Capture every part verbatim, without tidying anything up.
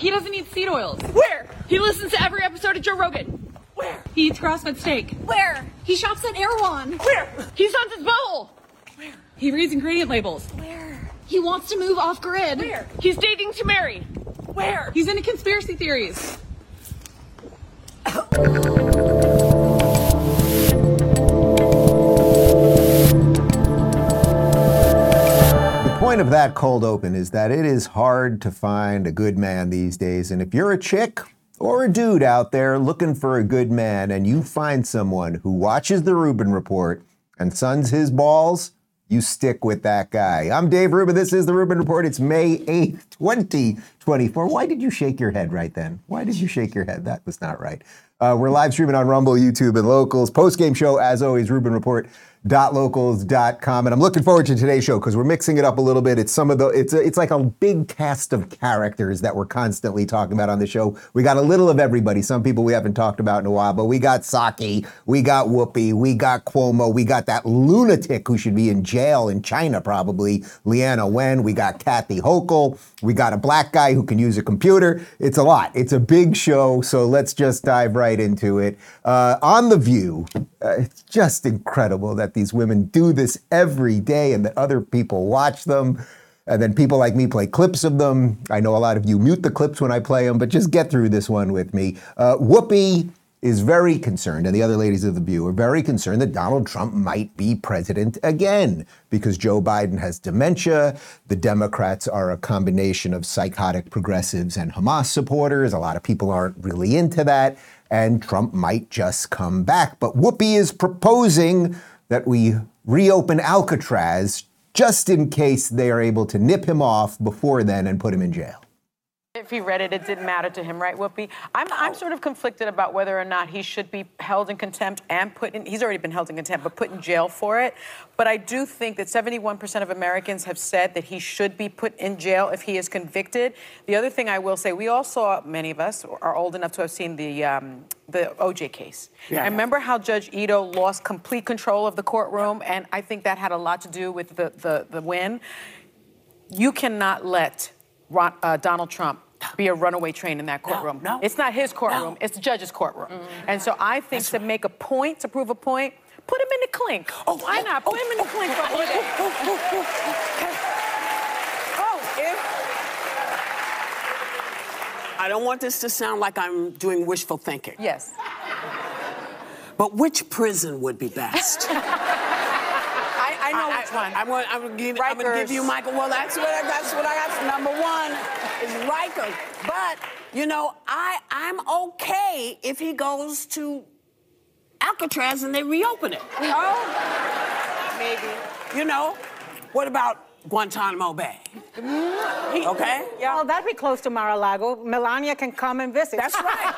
He doesn't eat seed oils. Where? He listens to every episode of Joe Rogan. Where? He eats grass-fed steak. Where? He shops at Erewhon. Where? He suns his bowl. Where? He reads ingredient labels. Where? He wants to move off-grid. Where? He's dating to marry. Where? He's into conspiracy theories. The point of that cold open is that it is hard to find a good man these days. And if you're a chick or a dude out there looking for a good man and you find someone who watches the Rubin Report and suns his balls, you stick with that guy. I'm Dave Rubin. This is the Rubin Report. It's May eighth, twenty twenty-four. Why did you shake your head right then? Why did you shake your head? That was not right. Uh, we're live streaming on Rumble, YouTube, and Locals. Post-game show, as always, Rubin Report dot locals dot com. And I'm looking forward to today's show because we're mixing it up a little bit. It's some of the, it's a, it's like a big cast of characters that we're constantly talking about on the show. We got a little of everybody. Some people we haven't talked about in a while, but we got Psaki, we got Whoopi, we got Cuomo, we got that lunatic who should be in jail in China probably, Leana Wen, we got Kathy Hochul, we got a black guy who can use a computer. It's a lot. It's a big show, so let's just dive right into it. Uh, on The View, uh, it's just incredible that these women do this every day and that other people watch them. And then people like me play clips of them. I know a lot of you mute the clips when I play them, but just get through this one with me. Uh, Whoopi is very concerned, and the other ladies of The View are very concerned that Donald Trump might be president again because Joe Biden has dementia. The Democrats are a combination of psychotic progressives and Hamas supporters. A lot of people aren't really into that, and Trump might just come back. But Whoopi is proposing that we reopen Alcatraz just in case they are able to nip him off before then and put him in jail. If he read it, it didn't matter to him, right, Whoopi? I'm, I'm sort of conflicted about whether or not he should be held in contempt and put in, he's already been held in contempt, but put in jail for it. But I do think that seventy-one percent of Americans have said that he should be put in jail if he is convicted. The other thing I will say, we all saw, many of us are old enough to have seen the um, the O J case. Yeah. I remember how Judge Ito lost complete control of the courtroom, and I think that had a lot to do with the, the, the win. You cannot let Ron, uh, Donald Trump be a runaway train in that courtroom. No, no. It's not his courtroom, no. It's the judge's courtroom. Mm-hmm. And so I think That's to right. make a point, to prove a point, put him in the clink. Oh, why not? Put oh, him in the oh, clink. Oh, oh, oh, oh, oh, oh, if... I don't want this to sound like I'm doing wishful thinking. Yes. But which prison would be best? I know which one. I, I, I, I'm going to give you Michael. Well, that's what I, that's what I got. Number one is Rikers. But, you know, I, I'm okay if he goes to Alcatraz and they reopen it. Oh, maybe. You know, what about Guantanamo Bay? Mm-hmm. Okay? Yeah. Well, that'd be close to Mar-a-Lago. Melania can come and visit. That's right.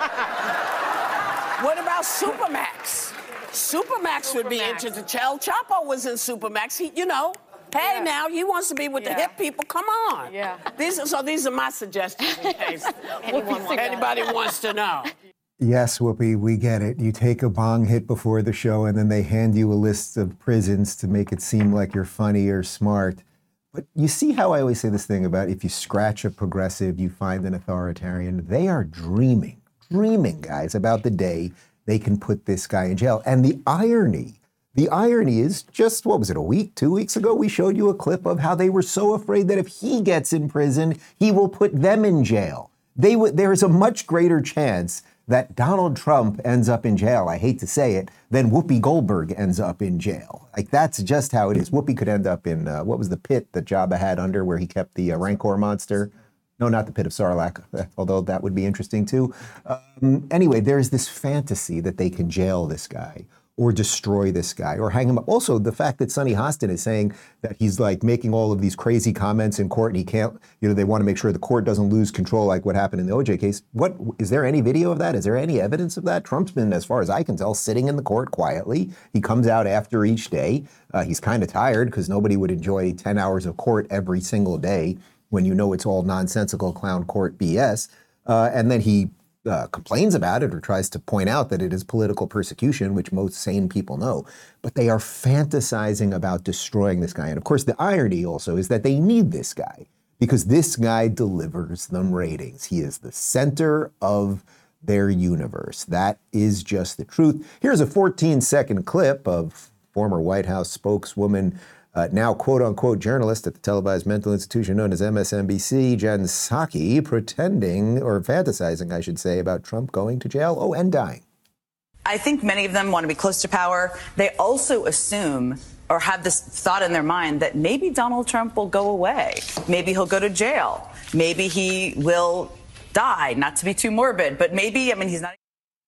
What about Supermax? Supermax, Supermax would be interesting. El Chapo was in Supermax. He, you know, hey, yeah. now he wants to be with yeah. the hip people. Come on. Yeah. These are, so these are my suggestions in case anybody wants to know. Yes, Whoopi, we get it. You take a bong hit before the show and then they hand you a list of prisons to make it seem like you're funny or smart. But you see how I always say this thing about if you scratch a progressive, you find an authoritarian. They are dreaming, dreaming, guys, about the day they can put this guy in jail. And the irony, the irony is just, what was it, a week, two weeks ago, we showed you a clip of how they were so afraid that if he gets in prison, he will put them in jail. They w- there is a much greater chance that Donald Trump ends up in jail, I hate to say it, than Whoopi Goldberg ends up in jail. Like, that's just how it is. Whoopi could end up in, uh, what was the pit that Jabba had under where he kept the uh, Rancor monster? No, not the pit of Sarlacc, although that would be interesting too. Um, anyway, there's this fantasy that they can jail this guy or destroy this guy or hang him up. Also, the fact that Sonny Hostin is saying that he's like making all of these crazy comments in court and he can't, you know, they want to make sure the court doesn't lose control like what happened in the O J case. What, is there any video of that? Is there any evidence of that? Trump's been, as far as I can tell, sitting in the court quietly. He comes out after each day. Uh, he's kind of tired because nobody would enjoy ten hours of court every single day when you know it's all nonsensical clown court B S. Uh, and then he uh, complains about it or tries to point out that it is political persecution, which most sane people know. But they are fantasizing about destroying this guy. And of course, the irony also is that they need this guy because this guy delivers them ratings. He is the center of their universe. That is just the truth. Here's a fourteen second clip of former White House spokeswoman, uh, now quote-unquote journalist at the televised mental institution known as M S N B C, Jen Psaki, pretending, or fantasizing, I should say, about Trump going to jail, oh, and dying. I think many of them want to be close to power. They also assume or have this thought in their mind that maybe Donald Trump will go away. Maybe he'll go to jail. Maybe he will die, not to be too morbid, but maybe, I mean, he's not...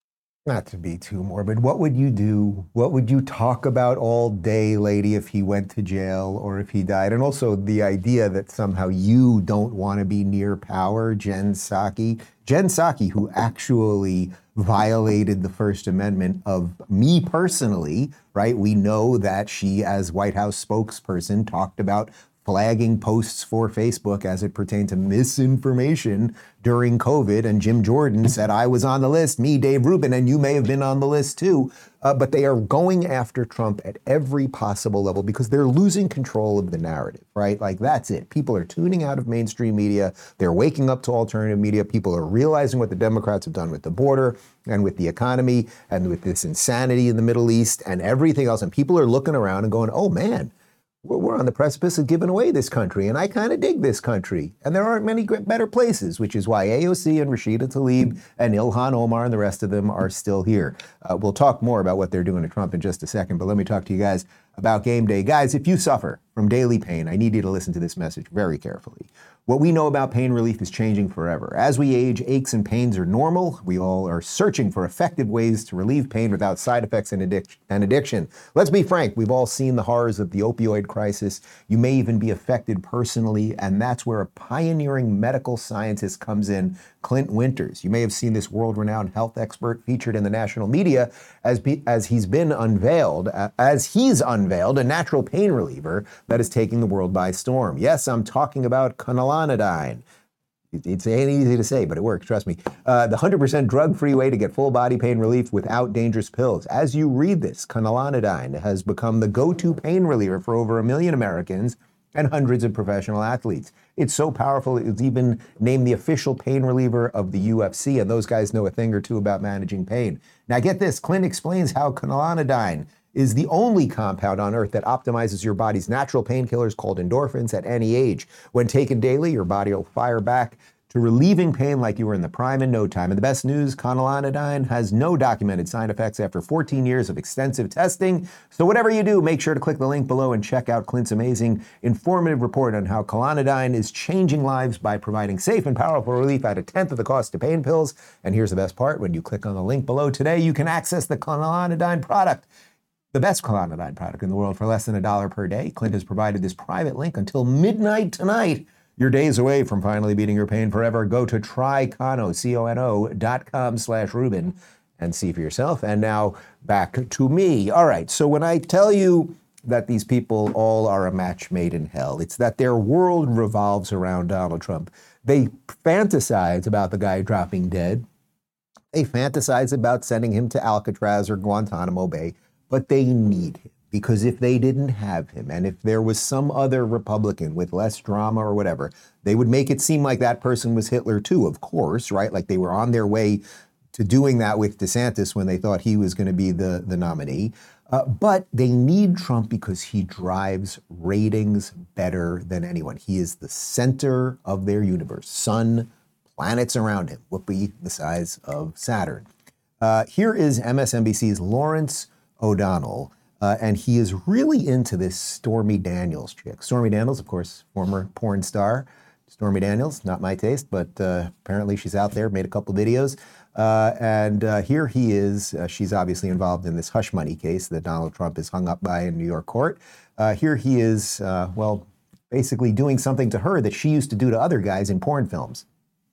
Not to be too morbid, what would you do? What would you talk about all day, lady, if he went to jail or if he died? And also the idea that somehow you don't want to be near power, Jen Psaki. Jen Psaki, who actually violated the First Amendment of me personally, right? We know that she, as White House spokesperson, talked about flagging posts for Facebook as it pertained to misinformation during COVID. And Jim Jordan said, I was on the list, me, Dave Rubin, and you may have been on the list too. Uh, but they are going after Trump at every possible level because they're losing control of the narrative, right? Like, that's it. People are tuning out of mainstream media. They're waking up to alternative media. People are realizing what the Democrats have done with the border and with the economy and with this insanity in the Middle East and everything else. And people are looking around and going, oh, man, we're on the precipice of giving away this country, and I kind of dig this country. And there aren't many better places, which is why A O C and Rashida Tlaib and Ilhan Omar and the rest of them are still here. Uh, we'll talk more about what they're doing to Trump in just a second, but let me talk to you guys about game day. Guys, if you suffer from daily pain, I need you to listen to this message very carefully. What we know about pain relief is changing forever. As we age, aches and pains are normal. We all are searching for effective ways to relieve pain without side effects and, addic- and addiction. Let's be frank, we've all seen the horrors of the opioid crisis. You may even be affected personally, and that's where a pioneering medical scientist comes in, Clint Winters. You may have seen this world-renowned health expert featured in the national media as, be, as he's been unveiled, uh, as he's unveiled a natural pain reliever that is taking the world by storm. Yes, I'm talking about Clonidine. It's ain't easy to say, but it works, trust me. Uh, the one hundred percent drug-free way to get full body pain relief without dangerous pills. As you read this, Clonidine has become the go-to pain reliever for over a million Americans and hundreds of professional athletes. It's so powerful, it's even named the official pain reliever of the U F C, and those guys know a thing or two about managing pain. Now get this, Clint explains how Clonidine is the only compound on earth that optimizes your body's natural painkillers called endorphins at any age. When taken daily, your body will fire back to relieving pain like you were in the prime in no time. And the best news, Clonidine has no documented side effects after fourteen years of extensive testing. So whatever you do, make sure to click the link below and check out Clint's amazing, informative report on how Clonidine is changing lives by providing safe and powerful relief at a tenth of the cost of pain pills. And here's the best part, when you click on the link below today, you can access the Clonidine product, the best Clonidine product in the world, for less than a dollar per day. Clint has provided this private link until midnight tonight. You're days away from finally beating your pain forever. Go to trycono, C O N O, dot com slash Rubin and see for yourself. And now back to me. All right, so when I tell you that these people all are a match made in hell, it's that their world revolves around Donald Trump. They fantasize about the guy dropping dead. They fantasize about sending him to Alcatraz or Guantanamo Bay, but they need him. Because if they didn't have him, and if there was some other Republican with less drama or whatever, they would make it seem like that person was Hitler too, of course, right? Like they were on their way to doing that with DeSantis when they thought he was going to be the, the nominee. Uh, but they need Trump because he drives ratings better than anyone. He is the center of their universe. Sun, planets around him, whoopee, the size of Saturn. Uh, here is M S N B C's Lawrence O'Donnell. Uh, and he is really into this Stormy Daniels chick. Stormy Daniels, of course, former porn star. Stormy Daniels, not my taste, but uh, apparently she's out there, made a couple videos. Uh, and uh, here he is. Uh, she's obviously involved in this hush money case that Donald Trump is hung up by in New York court. Uh, here he is, uh, well, basically doing something to her that she used to do to other guys in porn films.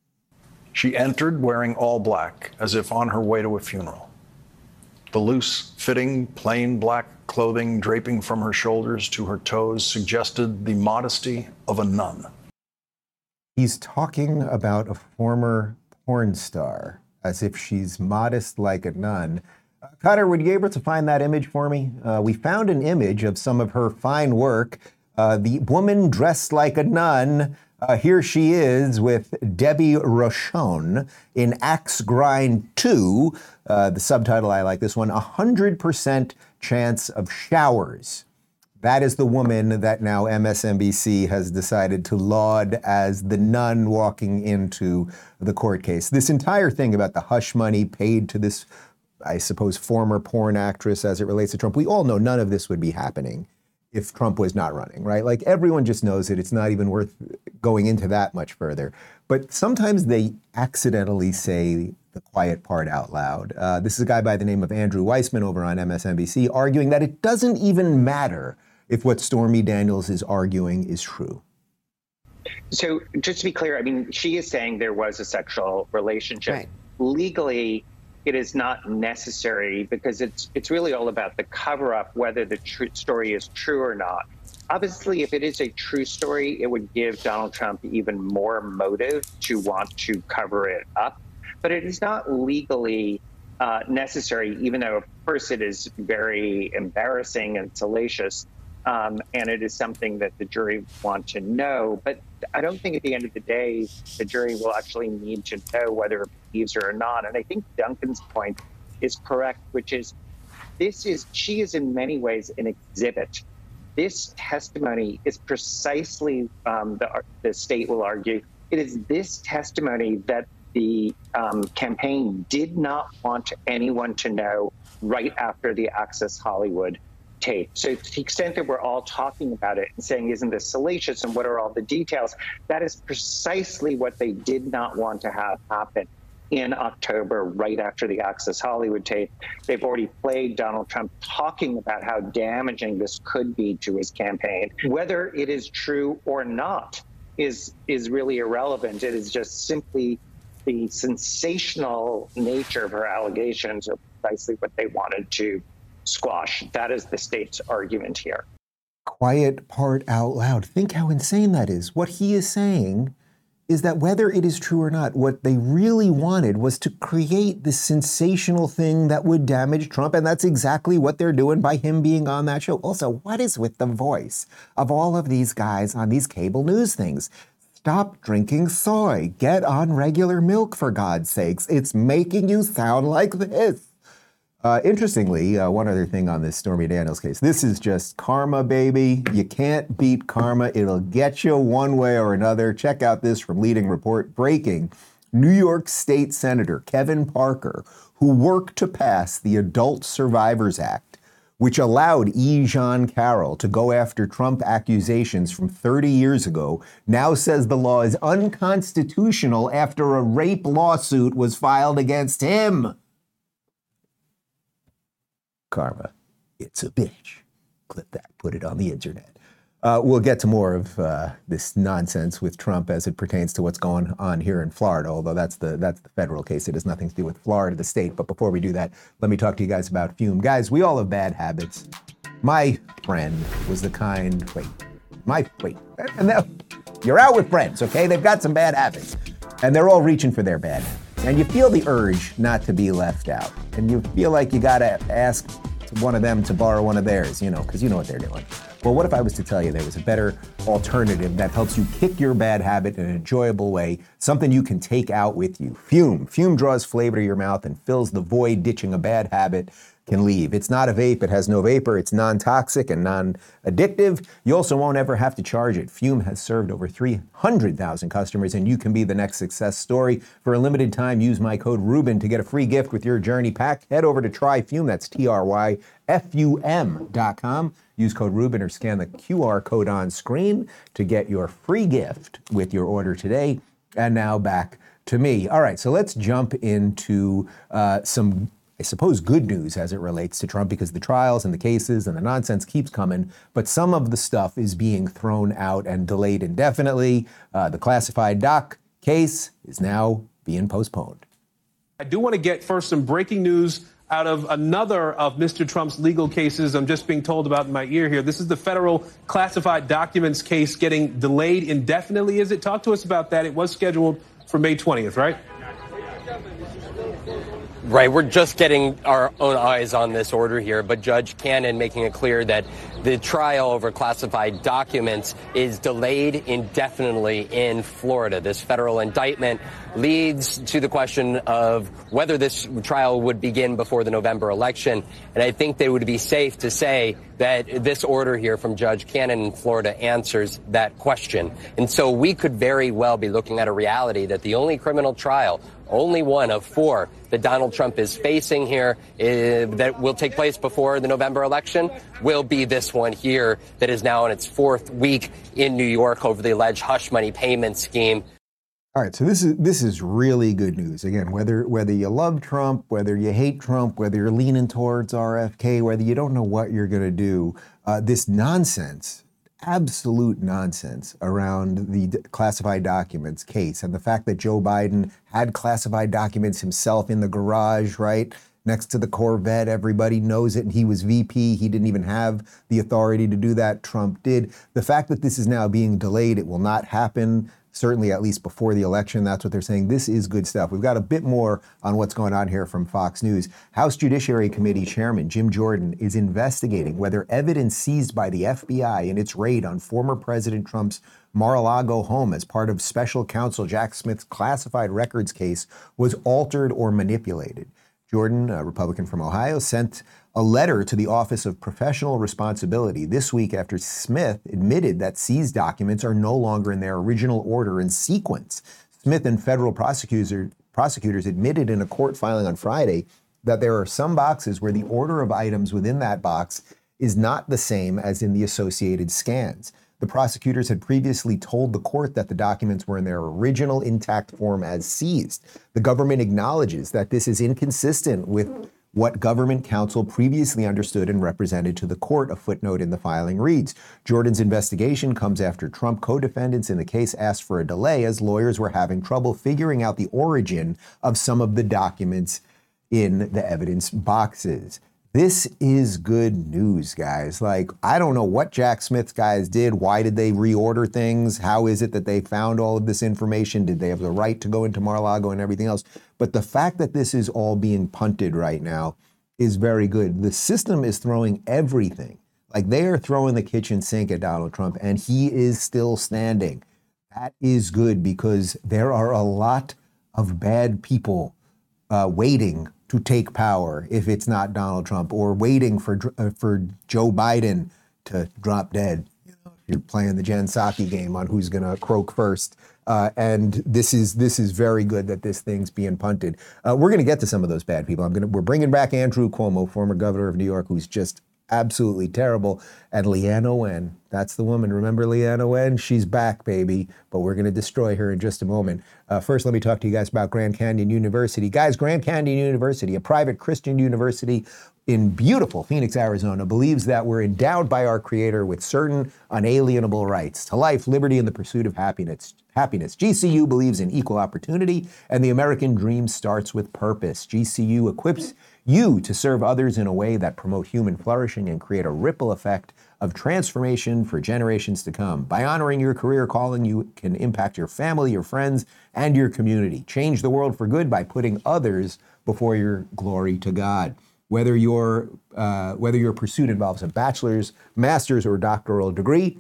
She entered wearing all black, as if on her way to a funeral. The loose-fitting, plain black clothing draping from her shoulders to her toes suggested the modesty of a nun. He's talking about a former porn star, as if she's modest like a nun. Uh, Cutter, were you able to find that image for me? Uh, we found an image of some of her fine work. Uh, the woman dressed like a nun Uh, here she is with Debbie Rochon in Axe Grind two. Uh, the subtitle, I like this one, one hundred percent chance of showers. That is the woman that now M S N B C has decided to laud as the nun walking into the court case. This entire thing about the hush money paid to this, I suppose, former porn actress as it relates to Trump, we all know none of this would be happening if Trump was not running, right? Like, everyone just knows it. It's not even worth going into that much further. But sometimes they accidentally say the quiet part out loud. Uh, this is a guy by the name of Andrew Weissman over on M S N B C arguing that it doesn't even matter if what Stormy Daniels is arguing is true. So just to be clear, I mean, she is saying there was a sexual relationship. Right. Legally, it is not necessary because it's it's really all about the cover-up, whether the tr- story is true or not. Obviously, if it is a true story, it would give Donald Trump even more motive to want to cover it up. But it is not legally uh, necessary, even though, of course, it is very embarrassing and salacious. Um, and it is something that the jury want to know. But I don't think at the end of the day, the jury will actually need to know whether it believes her or not. And I think Duncan's point is correct, which is this is, she is in many ways an exhibit. This testimony is precisely, um, the, the state will argue, it is this testimony that the um, campaign did not want anyone to know right after the Access Hollywood tape. So to the extent that we're all talking about it and saying, isn't this salacious and what are all the details? That is precisely what they did not want to have happen in October, right after the Access Hollywood tape. They've already played Donald Trump talking about how damaging this could be to his campaign. Whether it is true or not is, is really irrelevant. It is just simply the sensational nature of her allegations are precisely what they wanted to squash. That is the state's argument here. Quiet part out loud. Think how insane that is. What he is saying is that whether it is true or not, what they really wanted was to create this sensational thing that would damage Trump, and that's exactly what they're doing by him being on that show. Also, what is with the voice of all of these guys on these cable news things? Stop drinking soy. Get on regular milk, for God's sakes. It's making you sound like this. Uh, interestingly, uh, one other thing on this Stormy Daniels case. This is just karma, baby. You can't beat karma. It'll get you one way or another. Check out this from Leading Report. Breaking. New York State Senator Kevin Parker, who worked to pass the Adult Survivors Act, which allowed E. Jean Carroll to go after Trump accusations from thirty years ago, now says the law is unconstitutional after a rape lawsuit was filed against him. Karma, it's a bitch. Clip that, put it on the internet. Uh, we'll get to more of uh, this nonsense with Trump as it pertains to what's going on here in Florida, although that's the that's the federal case. It has nothing to do with Florida, the state. But before we do that, let me talk to you guys about Fume. Guys, we all have bad habits. My friend was the kind, wait, my, wait, and that, you're out with friends, okay? They've got some bad habits, and they're all reaching for their bad habits. And you feel the urge not to be left out. And you feel like you gotta ask one of them to borrow one of theirs, you know, because you know what they're doing. Well, what if I was to tell you there was a better alternative that helps you kick your bad habit in an enjoyable way, something you can take out with you? Fume. Fume draws flavor to your mouth and fills the void ditching a bad habit can leave. It's not a vape. It has no vapor. It's non-toxic and non-addictive. You also won't ever have to charge it. Fume has served over three hundred thousand customers, and you can be the next success story. For a limited time, use my code Rubin to get a free gift with your Journey pack. Head over to Try Fume. That's T R Y F U M dot com. Use code Rubin or scan the Q R code on screen to get your free gift with your order today. And now back to me. All right, so let's jump into uh, some I suppose good news as it relates to Trump, because the trials and the cases and the nonsense keeps coming, but some of the stuff is being thrown out and delayed indefinitely. Uh, the classified doc case is now being postponed. I do want to get first some breaking news out of another of Mister Trump's legal cases I'm just being told about in my ear here. This is the federal classified documents case getting delayed indefinitely. Is it? Talk to us about that. It was scheduled for May twentieth, right? Right. We're just getting our own eyes on this order here, but Judge Cannon making it clear that the trial over classified documents is delayed indefinitely in Florida. This federal indictment leads to the question of whether this trial would begin before the November election. And I think they would be safe to say that this order here from Judge Cannon in Florida answers that question. And so we could very well be looking at a reality that the only criminal trial, only one of four that Donald Trump is facing here uh, that will take place before the November election will be this one here that is now in its fourth week in New York over the alleged hush money payment scheme. All right, so this is this is really good news. Again, whether whether you love Trump, whether you hate Trump, whether you're leaning towards R F K, whether you don't know what you're going to do, uh, this nonsense, absolute nonsense around the d- classified documents case and the fact that Joe Biden had classified documents himself in the garage, right, next to the Corvette. Everybody knows it, and he was V P. He didn't even have the authority to do that. Trump did. The fact that this is now being delayed, it will not happen. Certainly, at least before the election, that's what they're saying. This is good stuff. We've got a bit more on what's going on here from Fox News. House Judiciary Committee Chairman Jim Jordan is investigating whether evidence seized by the F B I in its raid on former President Trump's Mar-a-Lago home as part of special counsel Jack Smith's classified records case was altered or manipulated. Jordan, a Republican from Ohio, sent a letter to the Office of Professional Responsibility this week after Smith admitted that seized documents are no longer in their original order and sequence. Smith and federal prosecutor, prosecutors admitted in a court filing on Friday that there are some boxes where the order of items within that box is not the same as in the associated scans. The prosecutors had previously told the court that the documents were in their original intact form as seized. The government acknowledges that this is inconsistent with what government counsel previously understood and represented to the court, a footnote in the filing reads. Jordan's investigation comes after Trump co-defendants in the case asked for a delay as lawyers were having trouble figuring out the origin of some of the documents in the evidence boxes. This is good news, guys. Like, I don't know what Jack Smith's guys did. Why did they reorder things? How is it that they found all of this information? Did they have the right to go into Mar-a-Lago and everything else? But the fact that this is all being punted right now is very good. The system is throwing everything. Like, they are throwing the kitchen sink at Donald Trump, and he is still standing. That is good because there are a lot of bad people uh, waiting to take power if it's not Donald Trump, or waiting for uh, for Joe Biden to drop dead. You know, if you're playing the Jen Psaki game on who's going to croak first. Uh, and this is this is very good that this thing's being punted. Uh, we're going to get to some of those bad people. I'm going to we're bringing back Andrew Cuomo, former governor of New York, who's just absolutely terrible, and Leanne Owen. That's the woman. Remember Leanne Owen? She's back, baby, but we're going to destroy her in just a moment. Uh, first, let me talk to you guys about Grand Canyon University. Guys, Grand Canyon University, a private Christian university in beautiful Phoenix, Arizona, believes that we're endowed by our Creator with certain unalienable rights to life, liberty, and the pursuit of happiness. Happiness. G C U believes in equal opportunity, and the American dream starts with purpose. G C U equips you to serve others in a way that promote human flourishing and create a ripple effect of transformation for generations to come. By honoring your career calling, you can impact your family, your friends, and your community. Change the world for good by putting others before your glory to God. Whether your uh, whether your pursuit involves a bachelor's, master's, or doctoral degree,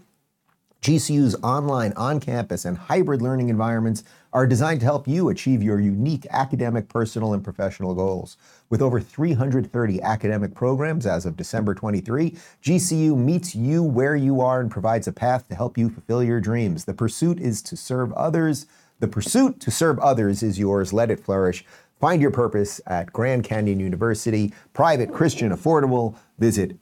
G C U's online, on-campus, and hybrid learning environments are designed to help you achieve your unique academic, personal, and professional goals. With over three hundred thirty academic programs as of December twenty-third, G C U meets you where you are and provides a path to help you fulfill your dreams. The pursuit is to serve others. The pursuit to serve others is yours. Let it flourish. Find your purpose at Grand Canyon University, private, Christian, affordable. Visit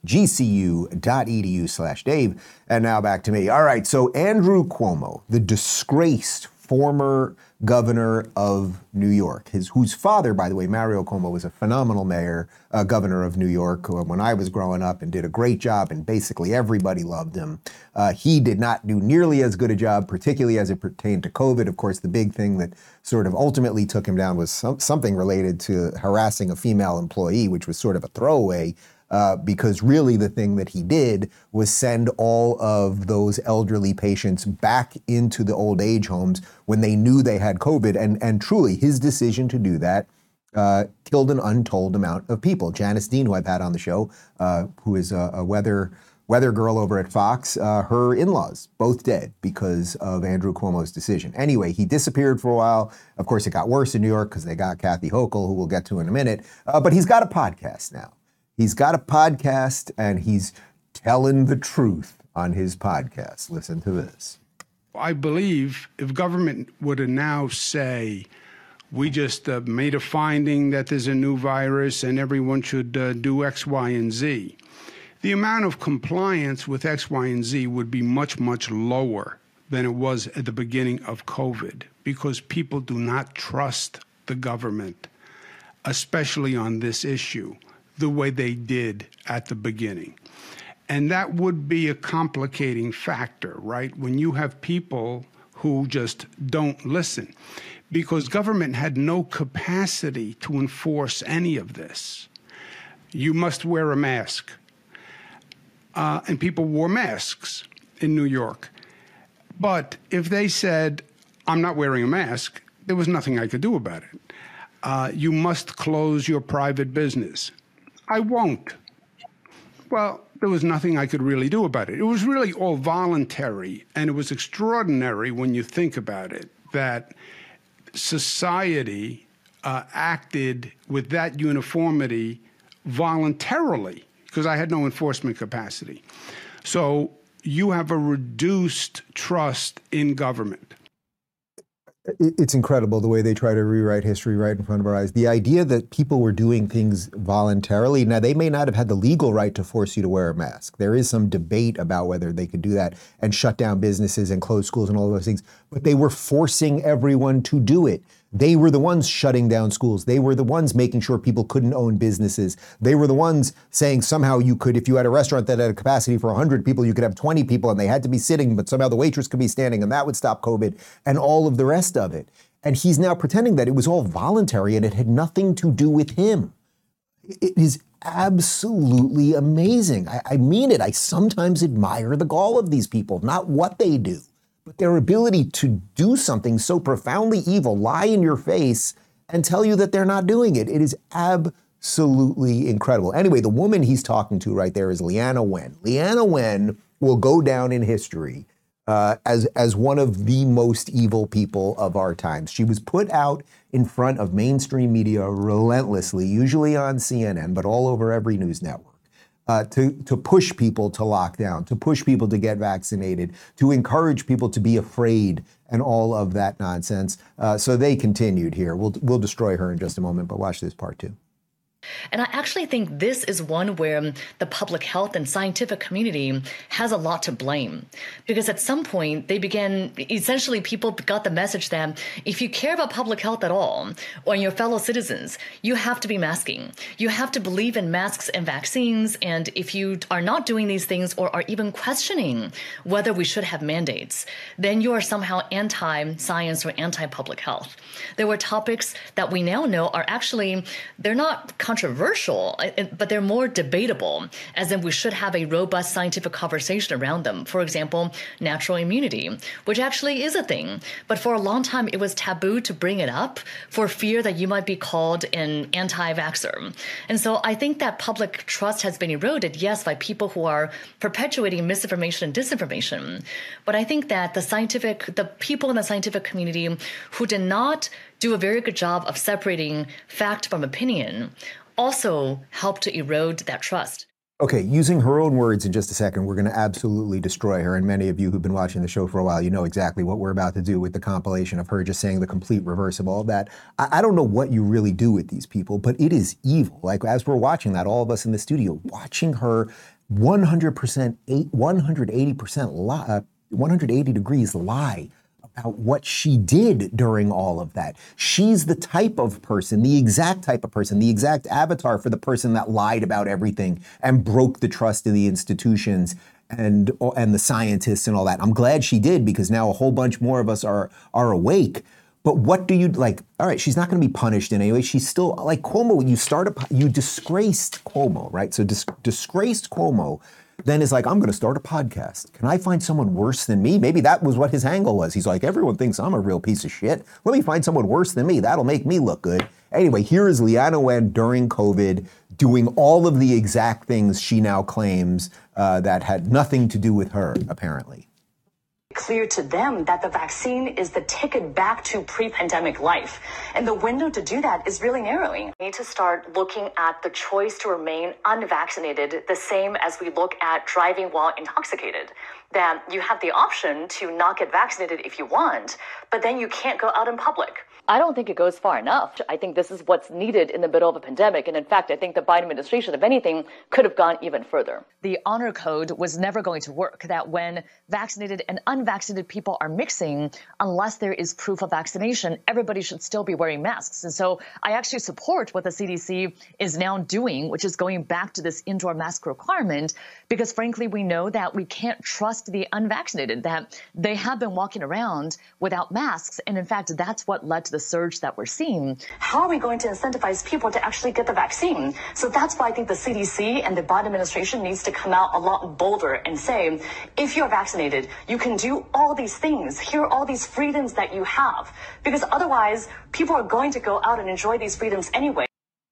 gcu.edu slash Dave. And now back to me. All right, so Andrew Cuomo, the disgraced former governor of New York, his whose father, by the way, Mario Cuomo, was a phenomenal mayor, uh, governor of New York when I was growing up and did a great job, and basically everybody loved him. Uh, he did not do nearly as good a job, particularly as it pertained to COVID. Of course, the big thing that sort of ultimately took him down was some, something related to harassing a female employee, which was sort of a throwaway. Uh, because really the thing that he did was send all of those elderly patients back into the old age homes when they knew they had COVID. And, and truly, his decision to do that uh, killed an untold amount of people. Janice Dean, who I've had on the show, uh, who is a, a weather weather girl over at Fox, uh, her in-laws, both dead because of Andrew Cuomo's decision. Anyway, he disappeared for a while. Of course, it got worse in New York because they got Kathy Hochul, who we'll get to in a minute. Uh, but he's got a podcast now. He's got a podcast, and he's telling the truth on his podcast. Listen to this. I believe if government were to now say, we just uh, made a finding that there's a new virus and everyone should uh, do X, Y, and Z, the amount of compliance with X, Y, and Z would be much, much lower than it was at the beginning of COVID, because people do not trust the government, especially on this issue, the way they did at the beginning. And that would be a complicating factor, right? When you have people who just don't listen, because government had no capacity to enforce any of this. You must wear a mask. Uh, and people wore masks in New York. But if they said, I'm not wearing a mask, there was nothing I could do about it. Uh, you must close your private business. I won't. Well, there was nothing I could really do about it. It was really all voluntary, and it was extraordinary when you think about it, that society uh, acted with that uniformity voluntarily, because I had no enforcement capacity. So you have a reduced trust in government. It's incredible the way they try to rewrite history right in front of our eyes. The idea that people were doing things voluntarily, now they may not have had the legal right to force you to wear a mask. There is some debate about whether they could do that and shut down businesses and close schools and all those things, but they were forcing everyone to do it. They were the ones shutting down schools. They were the ones making sure people couldn't own businesses. They were the ones saying somehow you could, if you had a restaurant that had a capacity for one hundred people, you could have twenty people and they had to be sitting, but somehow the waitress could be standing and that would stop COVID and all of the rest of it. And he's now pretending that it was all voluntary and it had nothing to do with him. It is absolutely amazing. I, I mean it. I sometimes admire the gall of these people, not what they do, but their ability to do something so profoundly evil, lie in your face, and tell you that they're not doing it. It is absolutely incredible. Anyway, the woman he's talking to right there is Leana Wen. Leana Wen will go down in history uh, as, as one of the most evil people of our times. She was put out in front of mainstream media relentlessly, usually on C N N, but all over every news network. Uh, to, to push people to lock down, to push people to get vaccinated, to encourage people to be afraid and all of that nonsense. Uh, so they continued here. We'll, we'll destroy her in just a moment, but watch this part two. And I actually think this is one where the public health and scientific community has a lot to blame, because at some point they began, essentially people got the message that if you care about public health at all, or your fellow citizens, you have to be masking. You have to believe in masks and vaccines. And if you are not doing these things or are even questioning whether we should have mandates, then you are somehow anti-science or anti-public health. There were topics that we now know are actually, they're not controversial, but they're more debatable, as in we should have a robust scientific conversation around them. For example, natural immunity, which actually is a thing, but for a long time it was taboo to bring it up for fear that you might be called an anti-vaxxer. And so I think that public trust has been eroded, yes, by people who are perpetuating misinformation and disinformation. But I think that the scientific, the people in the scientific community who did not do a very good job of separating fact from opinion also helped to erode that trust. Okay, using her own words in just a second, we're going to absolutely destroy her. And many of you who've been watching the show for a while, you know exactly what we're about to do with the compilation of her just saying the complete reverse of all of that. I, I don't know what you really do with these people, but it is evil. Like, as we're watching that, all of us in the studio, watching her one hundred percent, one hundred eighty percent lie, uh, one hundred eighty degrees lie about what she did during all of that. She's the type of person, the exact type of person, the exact avatar for the person that lied about everything and broke the trust in the institutions and and the scientists and all that. I'm glad she did, because now a whole bunch more of us are are awake. But what do you, like, all right, she's not going to be punished in any way. She's still, like Cuomo, you start a, you disgraced Cuomo, right? So dis, disgraced Cuomo then is like, I'm going to start a podcast. Can I find someone worse than me? Maybe that was what his angle was. He's like, everyone thinks I'm a real piece of shit. Let me find someone worse than me. That'll make me look good. Anyway, here is Leana Wen during COVID doing all of the exact things she now claims uh, that had nothing to do with her, apparently. Clear to them that the vaccine is the ticket back to pre-pandemic life. And the window to do that is really narrowing. We need to start looking at the choice to remain unvaccinated the same as we look at driving while intoxicated. That you have the option to not get vaccinated if you want, but then you can't go out in public. I don't think it goes far enough. I think this is what's needed in the middle of a pandemic. And in fact, I think the Biden administration, if anything, could have gone even further. The honor code was never going to work, that when vaccinated and unvaccinated people are mixing, unless there is proof of vaccination, everybody should still be wearing masks. And so I actually support what the C D C is now doing, which is going back to this indoor mask requirement, because frankly, we know that we can't trust the unvaccinated, that they have been walking around without masks. And in fact, that's what led to the surge that we're seeing. How are we going to incentivize people to actually get the vaccine? So that's why I think the C D C and the Biden administration needs to come out a lot bolder and say, if you're vaccinated, you can do all these things. Here are all these freedoms that you have. Because otherwise, people are going to go out and enjoy these freedoms anyway.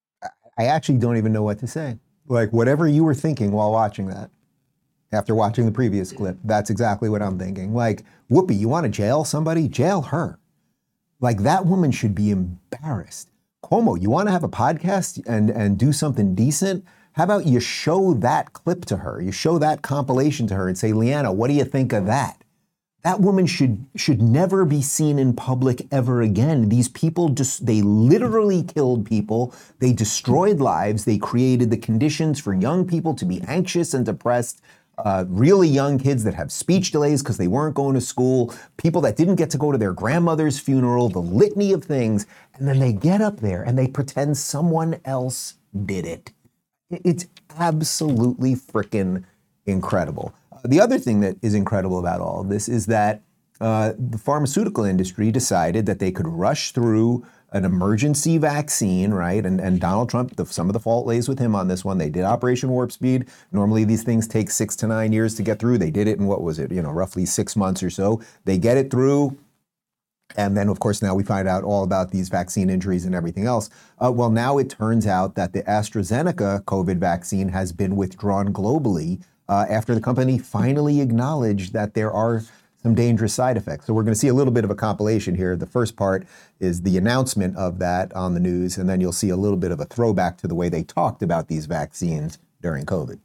I actually don't even know what to say. Like, whatever you were thinking while watching that, after watching the previous clip, that's exactly what I'm thinking. Like, Whoopi, you want to jail somebody? Jail her. Like, that woman should be embarrassed. Cuomo, you want to have a podcast and, and do something decent? How about you show that clip to her? You show that compilation to her and say, Leanna, what do you think of that? That woman should should never be seen in public ever again. These people just, they literally killed people. They destroyed lives. They created the conditions for young people to be anxious and depressed. Uh, really young kids that have speech delays because they weren't going to school, people that didn't get to go to their grandmother's funeral, the litany of things, and then they get up there and they pretend someone else did it. It's absolutely freaking incredible. Uh, the other thing that is incredible about all of this is that uh, the pharmaceutical industry decided that they could rush through an emergency vaccine, right? And and Donald Trump, the, some of the fault lays with him on this one. They did Operation Warp Speed. Normally these things take six to nine years to get through. They did it in, what was it, you know, roughly six months or so. They get it through. And then, of course, now we find out all about these vaccine injuries and everything else. Uh, well, now it turns out that the AstraZeneca COVID vaccine has been withdrawn globally uh, after the company finally acknowledged that there are some dangerous side effects. So we're going to see a little bit of a compilation here. The first part is the announcement of that on the news, and then you'll see a little bit of a throwback to the way they talked about these vaccines during COVID.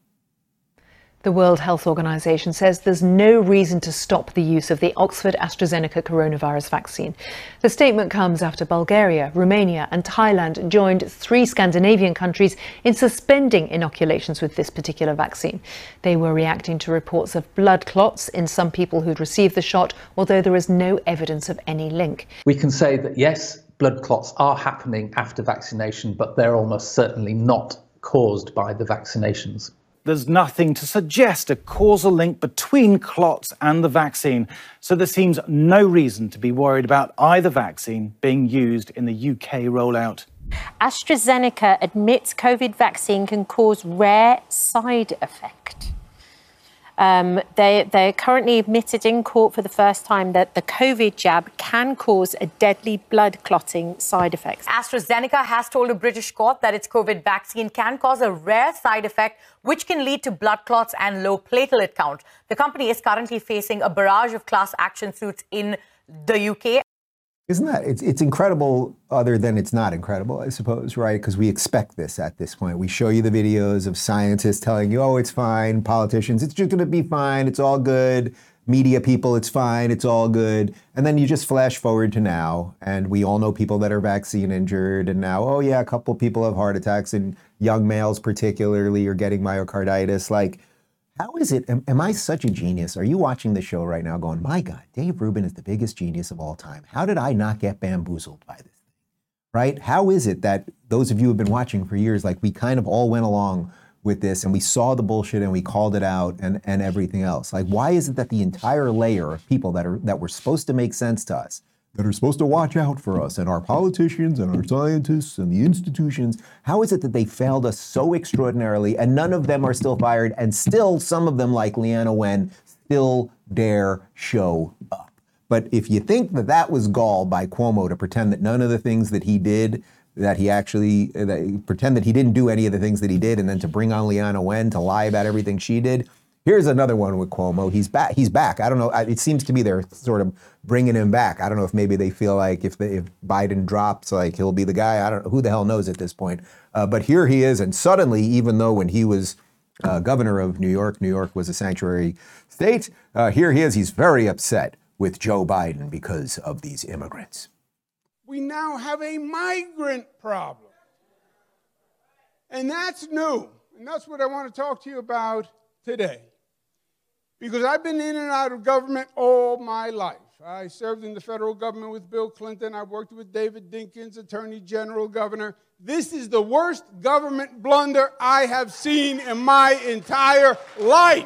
The World Health Organization says there's no reason to stop the use of the Oxford AstraZeneca coronavirus vaccine. The statement comes after Bulgaria, Romania and Thailand joined three Scandinavian countries in suspending inoculations with this particular vaccine. They were reacting to reports of blood clots in some people who'd received the shot, although there is no evidence of any link. We can say that, yes, blood clots are happening after vaccination, but they're almost certainly not caused by the vaccinations. There's nothing to suggest a causal link between clots and the vaccine, so there seems no reason to be worried about either vaccine being used in the U K rollout. AstraZeneca admits COVID vaccine can cause rare side effect. Um, they, they're currently admitted in court for the first time that the COVID jab can cause a deadly blood clotting side effect. AstraZeneca has told a British court that its COVID vaccine can cause a rare side effect which can lead to blood clots and low platelet count. The company is currently facing a barrage of class action suits in the U K. Isn't that, it's, it's incredible, other than it's not incredible, I suppose, right? Because we expect this at this point. We show you the videos of scientists telling you, oh, it's fine. Politicians, it's just going to be fine. It's all good. Media people, it's fine. It's all good. And then you just flash forward to now, and we all know people that are vaccine injured. And now, oh, yeah, a couple people have heart attacks, and young males particularly are getting myocarditis. Like, how is it, am, am I such a genius? Are you watching the show right now going, my God, Dave Rubin is the biggest genius of all time. How did I not get bamboozled by this thing, right? How is it that those of you who have been watching for years, like we kind of all went along with this and we saw the bullshit and we called it out and, and everything else? Like, why is it that the entire layer of people that are that were supposed to make sense to us, that are supposed to watch out for us, and our politicians and our scientists and the institutions, how is it that they failed us so extraordinarily and none of them are still fired, and still some of them, like Leanna Wen, still dare show up? But if you think that that was gall by Cuomo to pretend that none of the things that he did that he actually, that, pretend that he didn't do any of the things that he did, and then to bring on Leana Wen to lie about everything she did. Here's another one with Cuomo. He's back. He's back. I don't know. It seems to me they're sort of bringing him back. I don't know if maybe they feel like if, they, if Biden drops, like he'll be the guy. I don't know. Who the hell knows at this point? Uh, but here he is. And suddenly, even though when he was uh, governor of New York, New York was a sanctuary state, uh, here he is. He's very upset with Joe Biden because of these immigrants. We now have a migrant problem. And that's new. And that's what I want to talk to you about today. Because I've been in and out of government all my life. I served in the federal government with Bill Clinton. I worked with David Dinkins, Attorney General, Governor. This is the worst government blunder I have seen in my entire life.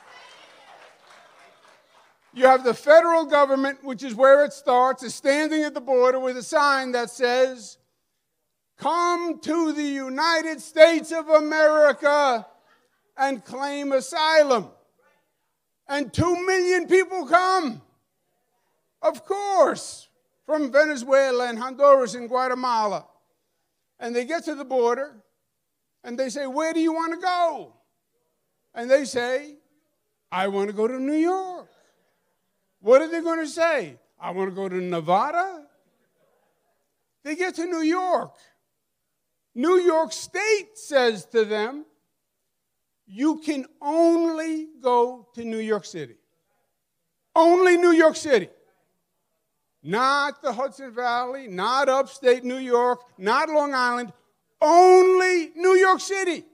You have the federal government, which is where it starts, is standing at the border with a sign that says, "Come to the United States of America and claim asylum." And two million people come, of course, from Venezuela and Honduras and Guatemala. And they get to the border, and they say, "Where do you want to go?" And they say, "I want to go to New York." What are they going to say? "I want to go to Nevada"? They get to New York. New York State says to them, "You can only go to New York City." Only New York City. Not the Hudson Valley, not upstate New York, not Long Island. Only New York City.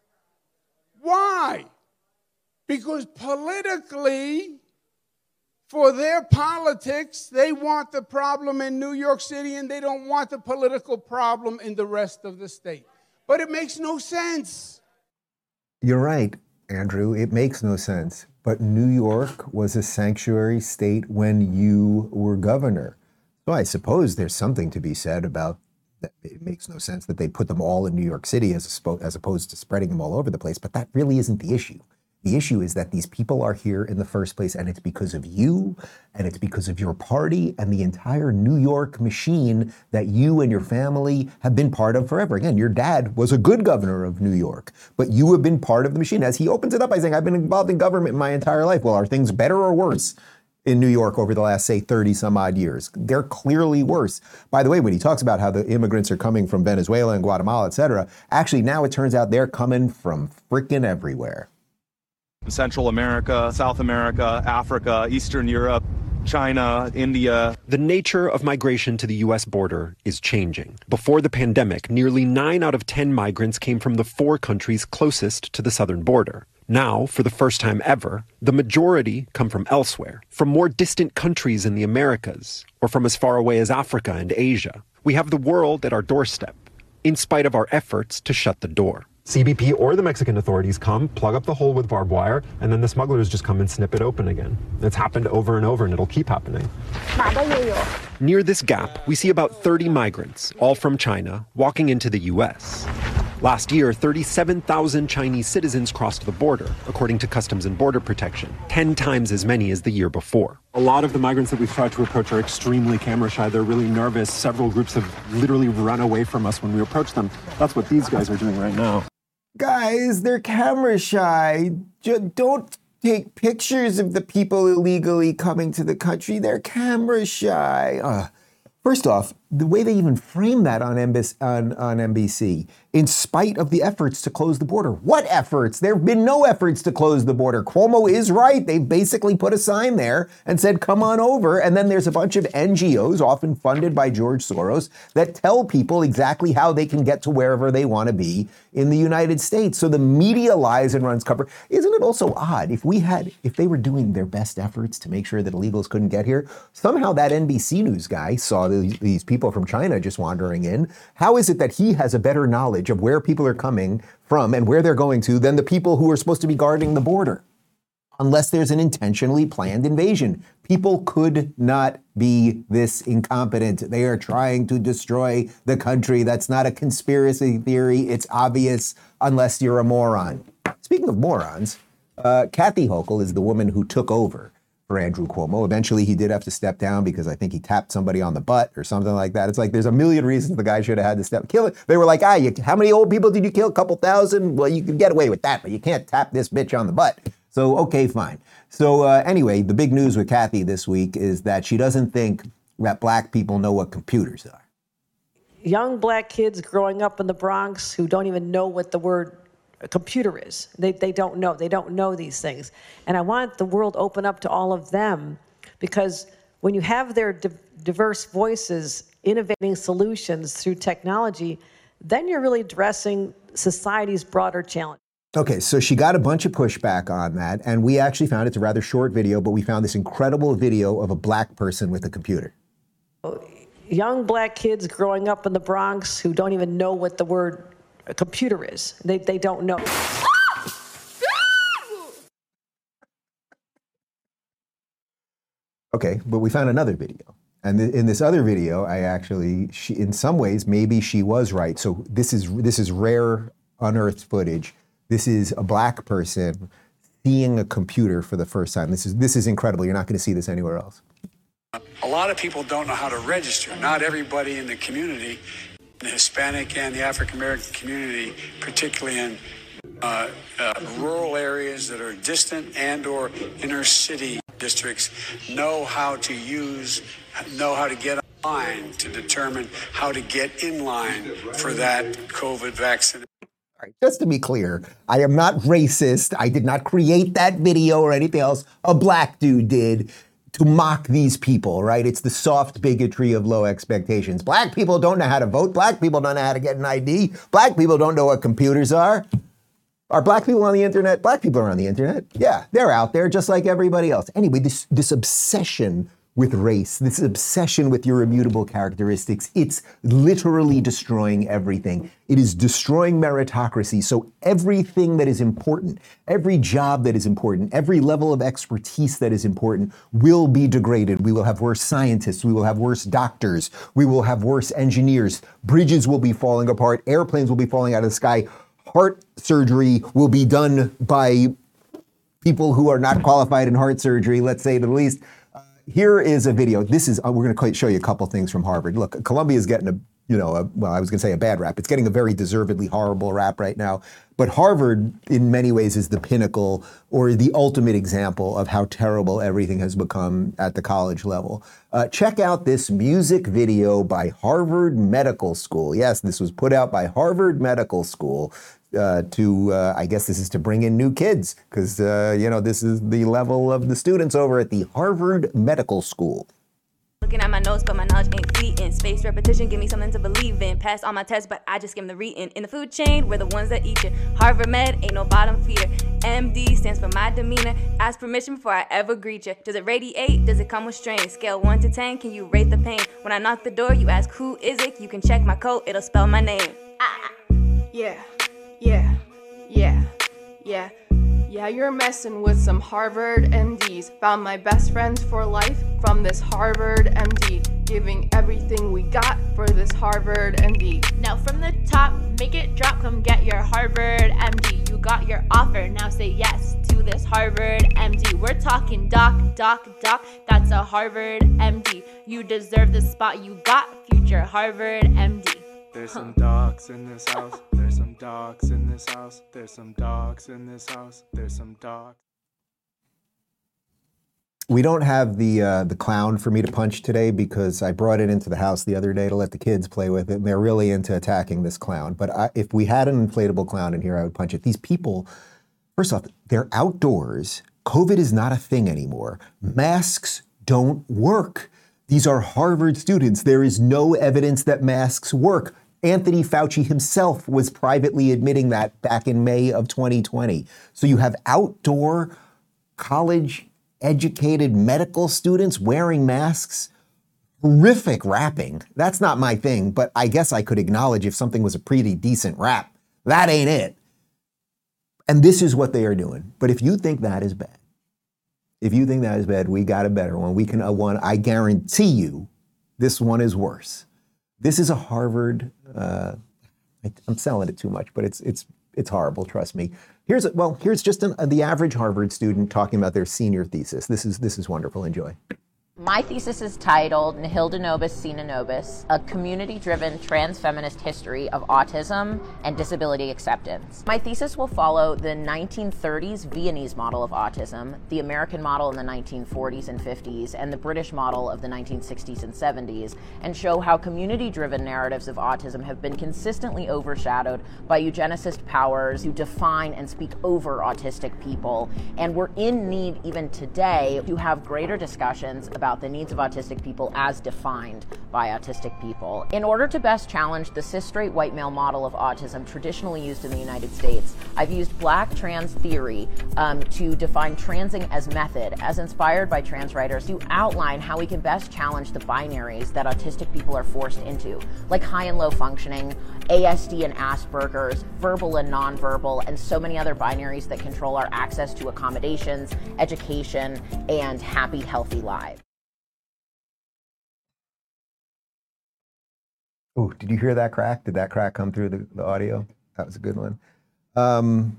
Why? Because politically, for their politics, they want the problem in New York City and they don't want the political problem in the rest of the state. But it makes no sense. You're right, Andrew. It makes no sense. But New York was a sanctuary state when you were governor. So I suppose there's something to be said about that. It makes no sense that they put them all in New York City as, as opposed to spreading them all over the place. But that really isn't the issue. The issue is that these people are here in the first place, and it's because of you, and it's because of your party and the entire New York machine that you and your family have been part of forever. Again, your dad was a good governor of New York, but you have been part of the machine. As he opens it up by saying, "I've been involved in government my entire life." Well, are things better or worse in New York over the last, say, thirty some odd years? They're clearly worse. By the way, when he talks about how the immigrants are coming from Venezuela and Guatemala, et cetera, actually now it turns out they're coming from frickin' everywhere. Central America, South America, Africa, Eastern Europe, China, India. The nature of migration to the U S border is changing. Before the pandemic, nearly nine out of ten migrants came from the four countries closest to the southern border. Now, for the first time ever, the majority come from elsewhere, from more distant countries in the Americas, or from as far away as Africa and Asia. We have the world at our doorstep, in spite of our efforts to shut the door. C B P or the Mexican authorities come, plug up the hole with barbed wire, and then the smugglers just come and snip it open again. It's happened over and over, and it'll keep happening. Near this gap, we see about thirty migrants, all from China, walking into the U S. Last year, thirty-seven thousand Chinese citizens crossed the border, according to Customs and Border Protection, ten times as many as the year before. A lot of the migrants that we've tried to approach are extremely camera shy. They're really nervous. Several groups have literally run away from us when we approach them. That's what these guys are doing right now. Guys, they're camera shy. Just don't take pictures of the people illegally coming to the country. They're camera shy. Uh, first off, the way they even frame that on, N B C, on, on N B C, in spite of the efforts to close the border. What efforts? There have been no efforts to close the border. Cuomo is right. They basically put a sign there and said, "Come on over." And then there's a bunch of N G Os, often funded by George Soros, that tell people exactly how they can get to wherever they want to be in the United States. So the media lies and runs cover. Isn't it also odd if we had, if they were doing their best efforts to make sure that illegals couldn't get here, somehow that N B C News guy saw these, these people from China just wandering in. How is it that he has a better knowledge of where people are coming from and where they're going to than the people who are supposed to be guarding the border? Unless there's an intentionally planned invasion. People could not be this incompetent. They are trying to destroy the country. That's not a conspiracy theory. It's obvious unless you're a moron. Speaking of morons, uh, Kathy Hochul is the woman who took over for Andrew Cuomo. Eventually, he did have to step down because I think he tapped somebody on the butt or something like that. It's like there's a million reasons the guy should have had to step kill it. They were like, ah, you, how many old people did you kill? A couple thousand? Well, you can get away with that, but you can't tap this bitch on the butt. So, okay, fine. So uh, anyway, the big news with Kathy this week is that she doesn't think that black people know what computers are. Young black kids growing up in the Bronx who don't even know what the word a computer is. They, they don't know. They don't know these things. And I want the world open up to all of them, because when you have their di- diverse voices innovating solutions through technology, then you're really addressing society's broader challenge. Okay, so she got a bunch of pushback on that, and we actually found it's a rather short video, but we found this incredible video of a black person with a computer. Young black kids growing up in the Bronx who don't even know what the word a computer is. They, they don't know. Okay, but we found another video. And th- in this other video, I actually, she, in some ways, maybe she was right. So this is this is rare, unearthed footage. This is a black person seeing a computer for the first time. This is this is incredible. You're not going to see this anywhere else. A lot of people don't know how to register. Not everybody in the community, the Hispanic and the African American community, particularly in uh, uh, rural areas that are distant and or inner city districts, know how to use, know how to get online to determine how to get in line for that COVID vaccine. All right, just to be clear, I am not racist. I did not create that video or anything else. A black dude did, to mock these people, right? It's the soft bigotry of low expectations. Black people don't know how to vote. Black people don't know how to get an I D. Black people don't know what computers are. Are black people on the internet? Black people are on the internet. Yeah, they're out there just like everybody else. Anyway, this, this obsession with race, this obsession with your immutable characteristics, it's literally destroying everything. It is destroying meritocracy. So everything that is important, every job that is important, every level of expertise that is important will be degraded. We will have worse scientists. We will have worse doctors. We will have worse engineers. Bridges will be falling apart. Airplanes will be falling out of the sky. Heart surgery will be done by people who are not qualified in heart surgery, let's say the least. Here is a video. This is, uh, we're going to show you a couple things from Harvard. Look, Columbia is getting a, you know, a, well, I was going to say a bad rap. It's getting a very deservedly horrible rap right now. But Harvard, in many ways, is the pinnacle or the ultimate example of how terrible everything has become at the college level. Uh, check out this music video by Harvard Medical School. Yes, this was put out by Harvard Medical School. Uh, to, uh, I guess this is to bring in new kids, because, uh, you know, this is the level of the students over at the Harvard Medical School. Looking at my notes, but my knowledge ain't fleeting. Space repetition, give me something to believe in. Pass all my tests, but I just skim the reading. In the food chain, we're the ones that eat you. Harvard Med, ain't no bottom feeder. M D stands for my demeanor. Ask permission before I ever greet you. Does it radiate? Does it come with strain? Scale one to ten, can you rate the pain? When I knock the door, you ask who is it? You can check my coat, it'll spell my name. Ah. Yeah. Yeah, yeah, yeah, yeah, you're messing with some Harvard M Ds. Found my best friends for life from this Harvard M D. Giving everything we got for this Harvard M D. Now from the top, make it drop, come get your Harvard M D. You got your offer, now say yes to this Harvard M D. We're talking doc, doc, doc, that's a Harvard M D. You deserve the spot you got, future Harvard M D. There's some dogs in this house. There's some dogs in this house. There's some dogs in this house. There's some dogs. We don't have the uh, the clown for me to punch today because I brought it into the house the other day to let the kids play with it, and they're really into attacking this clown. But I, if we had an inflatable clown in here, I would punch it. These people, first off, they're outdoors. COVID is not a thing anymore. Masks don't work. These are Harvard students. There is no evidence that masks work. Anthony Fauci himself was privately admitting that back in May of twenty twenty. So you have outdoor college-educated medical students wearing masks. Horrific rapping. That's not my thing, but I guess I could acknowledge if something was a pretty decent rap. That ain't it. And this is what they are doing. But if you think that is bad, if you think that is bad, we got a better one. We can, uh, one, I guarantee you, this one is worse. This is a Harvard, uh, I, I'm selling it too much, but it's it's it's horrible, trust me. Here's a, well, here's just an, the average Harvard student talking about their senior thesis. This is this is wonderful. Enjoy. My thesis is titled Nihilda Nobis Sine Nobis, a community-driven trans-feminist history of autism and disability acceptance. My thesis will follow the nineteen thirties Viennese model of autism, the American model in the nineteen forties and fifties, and the British model of the nineteen sixties and seventies, and show how community-driven narratives of autism have been consistently overshadowed by eugenicist powers who define and speak over autistic people. And we're in need, even today, to have greater discussions about the needs of autistic people as defined by autistic people. In order to best challenge the cis-straight white male model of autism traditionally used in the United States, I've used black trans theory um, to define transing as method, as inspired by trans writers, to outline how we can best challenge the binaries that autistic people are forced into, like high and low functioning, A S D and Asperger's, verbal and nonverbal, and so many other binaries that control our access to accommodations, education, and happy, healthy lives. Oh, did you hear that crack? Did that crack come through the, the audio? That was a good one. Um,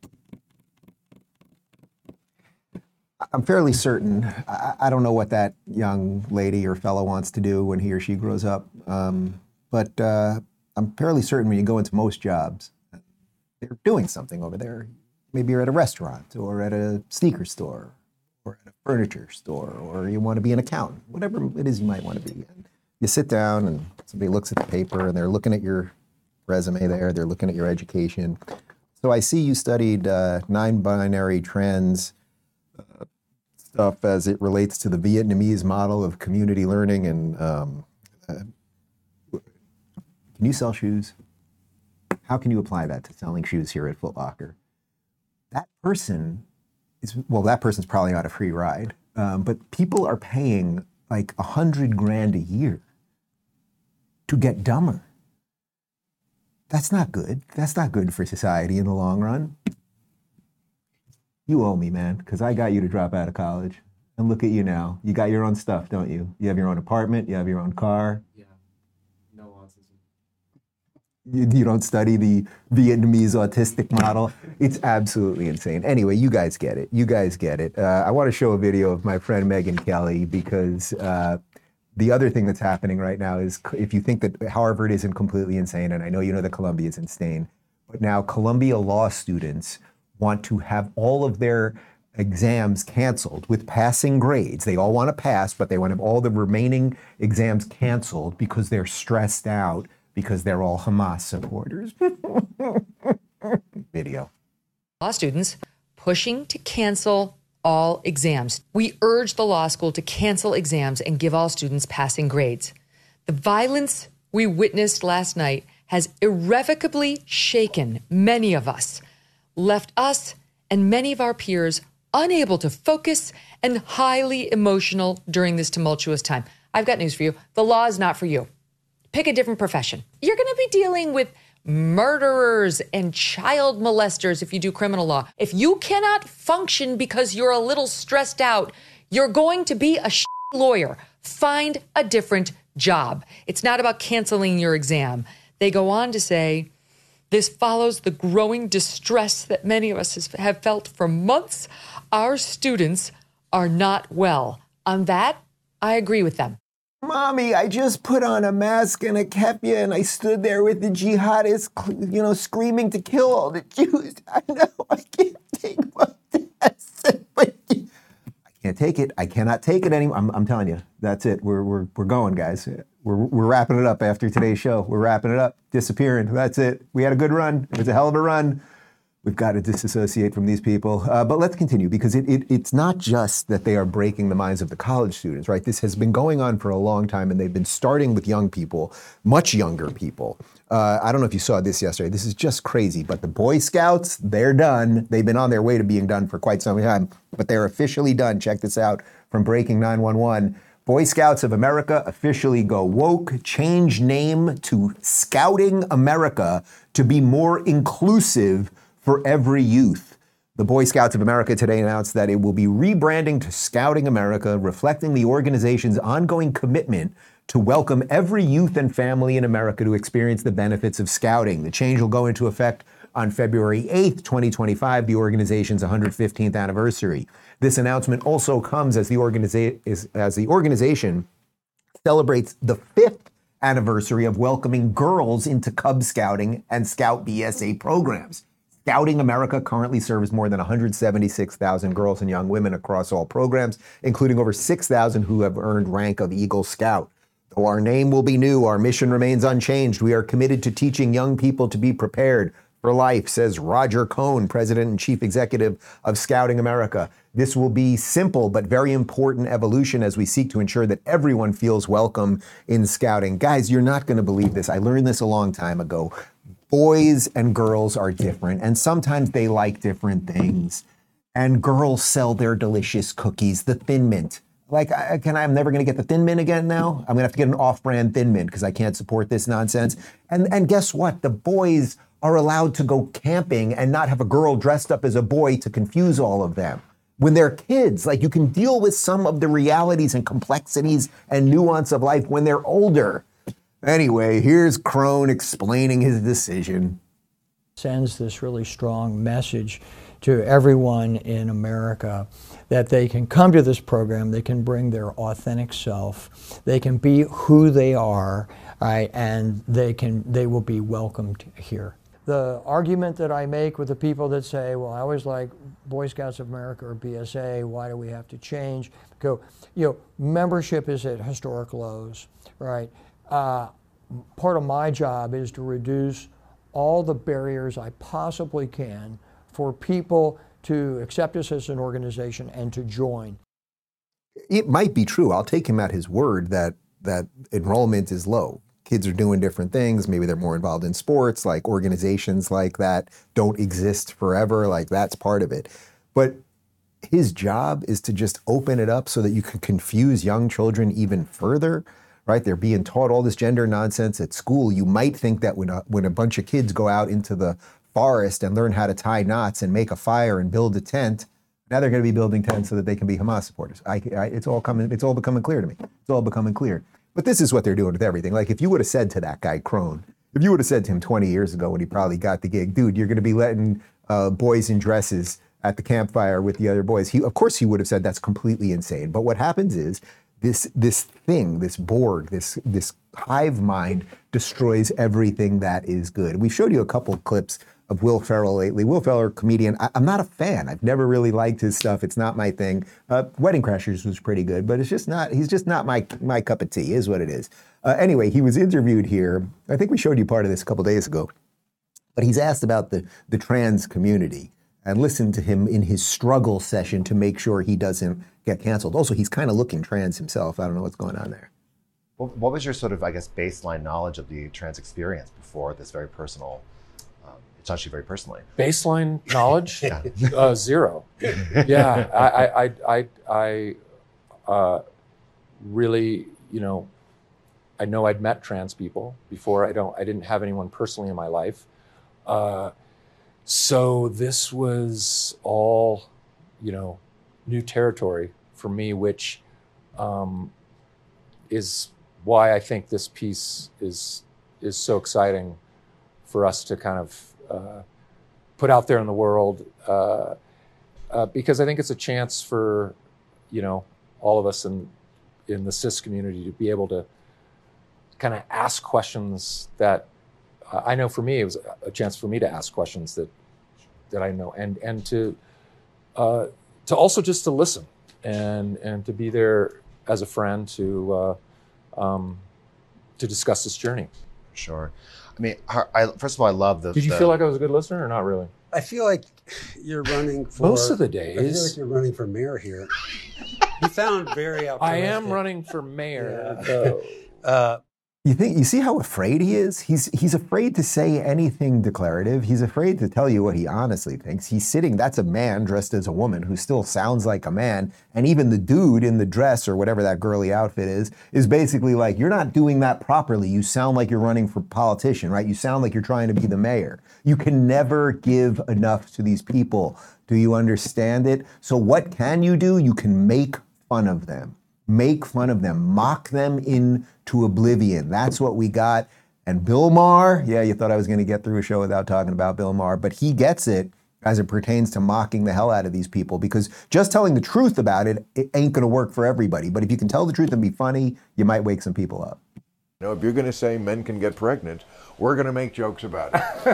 I'm fairly certain, I, I don't know what that young lady or fellow wants to do when he or she grows up, um, but uh, I'm fairly certain when you go into most jobs, they're doing something over there. Maybe you're at a restaurant or at a sneaker store or at a furniture store, or you want to be an accountant, whatever it is you might want to be. You sit down and somebody looks at the paper and they're looking at your resume there, they're looking at your education. So I see you studied uh, non-binary trans uh, stuff as it relates to the Vietnamese model of community learning. And um, uh, can you sell shoes? How can you apply that to selling shoes here at Foot Locker? That person is, well, that person's probably on a free ride, um, but people are paying like a hundred grand a year to get dumber. That's not good. That's not good for society in the long run. You owe me, man, because I got you to drop out of college. And look at you now. You got your own stuff, don't you? You have your own apartment. You have your own car. Yeah. No autism. You, you don't study the Vietnamese autistic model. It's absolutely insane. Anyway, you guys get it. You guys get it. Uh, I want to show a video of my friend Megyn Kelly because uh, the other thing that's happening right now is if you think that Harvard isn't completely insane, and I know you know that Columbia is insane, but now Columbia law students want to have all of their exams canceled with passing grades. They all want to pass, but they want to have all the remaining exams canceled because they're stressed out because they're all Hamas supporters. Video. Law students pushing to cancel all exams. We urge the law school to cancel exams and give all students passing grades. The violence we witnessed last night has irrevocably shaken many of us, left us and many of our peers unable to focus and highly emotional during this tumultuous time. I've got news for you. The law is not for you. Pick a different profession. You're going to be dealing with murderers and child molesters if you do criminal law. If you cannot function because you're a little stressed out, you're going to be a sh- lawyer. Find a different job. It's not about canceling your exam. They go on to say, this follows the growing distress that many of us have felt for months. Our students are not well. On that, I agree with them. Mommy, I just put on a mask and a kepia and I stood there with the jihadists, you know, screaming to kill all the Jews. I know, I can't take my test. I can't take it. I cannot take it anymore. I'm, I'm telling you, that's it. We're, we're, we're going, guys. We're, we're wrapping it up after today's show. We're wrapping it up, disappearing. That's it. We had a good run. It was a hell of a run. We've got to disassociate from these people. Uh, but let's continue, because it, it, it's not just that they are breaking the minds of the college students, right? This has been going on for a long time, and they've been starting with young people, much younger people. Uh, I don't know if you saw this yesterday. This is just crazy. But the Boy Scouts, they're done. They've been on their way to being done for quite some time, but they're officially done. Check this out from Breaking nine one one. Boy Scouts of America officially go woke, change name to Scouting America to be more inclusive for every youth. The Boy Scouts of America today announced that it will be rebranding to Scouting America, reflecting the organization's ongoing commitment to welcome every youth and family in America to experience the benefits of scouting. The change will go into effect on February eighth, twenty twenty-five, the organization's one hundred fifteenth anniversary. This announcement also comes as the, organiza- is, as the organization celebrates the fifth anniversary of welcoming girls into Cub Scouting and Scout B S A programs. Scouting America currently serves more than one hundred seventy-six thousand girls and young women across all programs, including over six thousand who have earned rank of Eagle Scout. Though our name will be new, our mission remains unchanged. We are committed to teaching young people to be prepared for life, says Roger Cohn, President and Chief Executive of Scouting America. This will be simple but very important evolution as we seek to ensure that everyone feels welcome in Scouting. Guys, you're not going to believe this. I learned this a long time ago. Boys and girls are different, and sometimes they like different things. And girls sell their delicious cookies, the Thin Mint. Like, I, can I, I'm never going to get the Thin Mint again now. I'm going to have to get an off-brand Thin Mint because I can't support this nonsense. And and guess what? The boys are allowed to go camping and not have a girl dressed up as a boy to confuse all of them. When they're kids, like, you can deal with some of the realities and complexities and nuance of life when they're older. Anyway, here's Crone explaining his decision. Sends this really strong message to everyone in America that they can come to this program, they can bring their authentic self, they can be who they are, right, and they can they will be welcomed here. The argument that I make with the people that say, well, I always like Boy Scouts of America or B S A, why do we have to change? Go, you know, membership is at historic lows, right? Uh, part of my job is to reduce all the barriers I possibly can for people to accept us as an organization and to join. It might be true. I'll take him at his word that that enrollment is low. Kids are doing different things. Maybe they're more involved in sports, like organizations like that don't exist forever. Like, that's part of it. But his job is to just open it up so that you can confuse young children even further, right? They're being taught all this gender nonsense at school. You might think that when a, when a bunch of kids go out into the forest and learn how to tie knots and make a fire and build a tent, now they're going to be building tents so that they can be Hamas supporters. I, I, it's all coming. It's all becoming clear to me. It's all becoming clear. But this is what they're doing with everything. Like, if you would have said to that guy, Crone, if you would have said to him twenty years ago when he probably got the gig, dude, you're going to be letting uh, boys in dresses at the campfire with the other boys, he, of course he would have said that's completely insane. But what happens is this this thing, this Borg, this this hive mind destroys everything that is good. We showed you a couple of clips of Will Ferrell lately. Will Ferrell, comedian. I, I'm not a fan. I've never really liked his stuff. It's not my thing. Uh, Wedding Crashers was pretty good, but it's just not. He's just not my my cup of tea. Is what it is. Uh, anyway, he was interviewed here. I think we showed you part of this a couple days ago. But he's asked about the the trans community, and listened to him in his struggle session to make sure he doesn't get canceled. Also, he's kind of looking trans himself. I don't know what's going on there. What, what was your sort of, I guess, baseline knowledge of the trans experience before this very personal? It touched you very personally. Baseline knowledge, yeah. uh, zero. Yeah, I, I, I, I uh, really, you know, I know I'd met trans people before. I don't, I didn't have anyone personally in my life. Uh, so this was all, you know, new territory for me, which um, is why I think this piece is is so exciting for us to kind of uh, put out there in the world, uh, uh, because I think it's a chance for, you know, all of us in in the cis community to be able to kind of ask questions that uh, I know for me it was a chance for me to ask questions that that I know, and and to uh, to also just to listen and and to be there as a friend to uh, um, to discuss this journey. Sure. I mean, I, first of all, I love the. Did you the, feel like I was a good listener or not really? I feel like you're running for. Most of the days. I feel like you're running for mayor here. You sound very optimistic. I am running for mayor. Yeah. Though. uh, You think you see how afraid he is? He's he's afraid to say anything declarative. He's afraid to tell you what he honestly thinks. He's sitting, that's a man dressed as a woman who still sounds like a man. And even the dude in the dress or whatever that girly outfit is, is basically like, you're not doing that properly. You sound like you're running for politician, right? You sound like you're trying to be the mayor. You can never give enough to these people. Do you understand it? So what can you do? You can make fun of them. Make fun of them, mock them into oblivion. That's what we got. And Bill Maher, yeah, you thought I was going to get through a show without talking about Bill Maher, but he gets it as it pertains to mocking the hell out of these people, because just telling the truth about it, it ain't going to work for everybody. But if you can tell the truth and be funny, you might wake some people up. You know, if you're going to say men can get pregnant, we're going to make jokes about